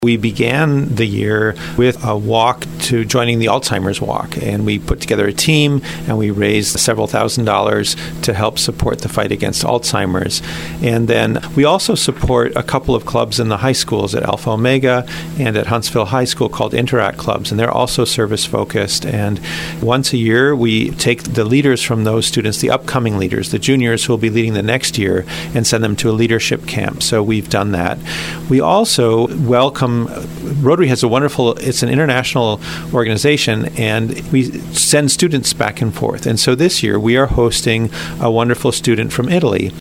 We began the year with a walk to joining the Alzheimer's Walk, and we put together a team and we raised several $1,000s to help support the fight against Alzheimer's. And then we also support a couple of clubs in the high schools at Alpha Omega and at Huntsville High School called Interact Clubs, and they're also service-focused. And once a year, we take the leaders from those students, the upcoming leaders, the juniors who will be leading the next year, and send them to a leadership camp. So we've done that. We also welcome Rotary has it's an international organization, and we send students back and forth. And so this year we are hosting a wonderful student from Italy.